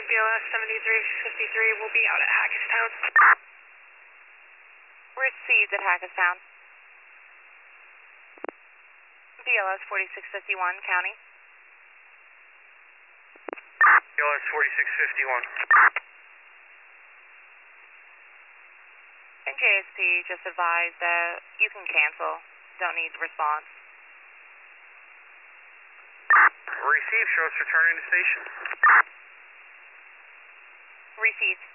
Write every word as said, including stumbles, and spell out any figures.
B L S seventy-three fifty-three will be out at Hackettstown. Received at Hackettstown. B L S forty-six fifty-one, County. B L S forty-six fifty-one. And J S P just advised that you can cancel. Don't need response. Received, show us returning to station. Received.